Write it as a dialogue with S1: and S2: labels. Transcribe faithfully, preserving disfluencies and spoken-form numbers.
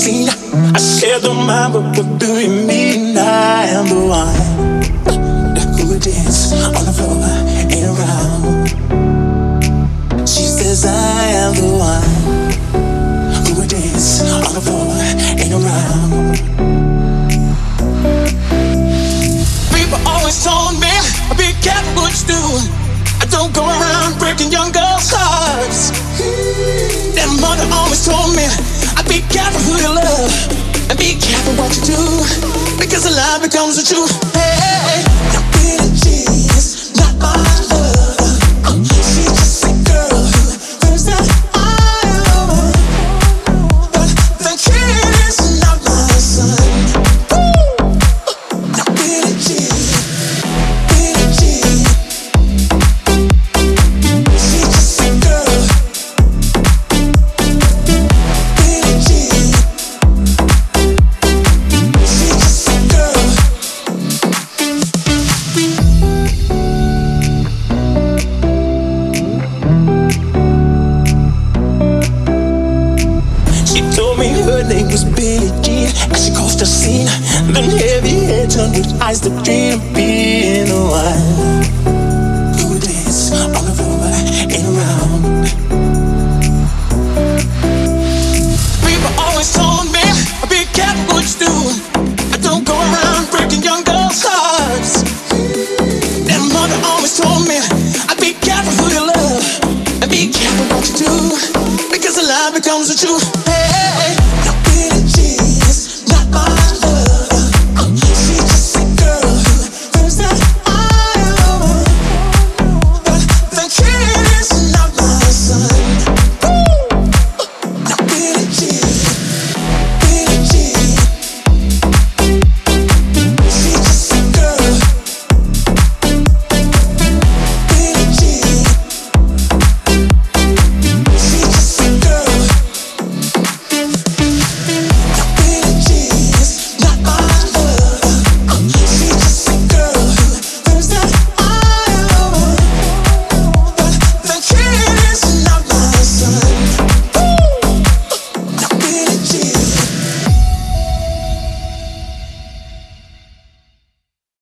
S1: scene. I said don't mind, but what do you mean? I am the one who would dance on the floor and around. She says I am the one who would dance on the floor and around. People always told me, be careful what you do. I don't go around breaking young girls' hearts. Their mother always told me, I be careful who you love and be careful what you do, because a lie becomes the truth. Hey, now Billie Jean is not my love. She's just a girl who thinks that I am, but the kid is not my son. Now Billie Jean, Billie Jean, she's just a girl. Billie Jean, she's just a girl. She told me her name was Billie Jean as she crossed the scene. Then heavy hair turned with eyes that dream of being the one who would dance on the floor and around. People always told me, be careful what you do. I don't go around breaking young girls' hearts. Their mother always told me, I be careful who you love and be careful what you do, because a lie becomes the truth.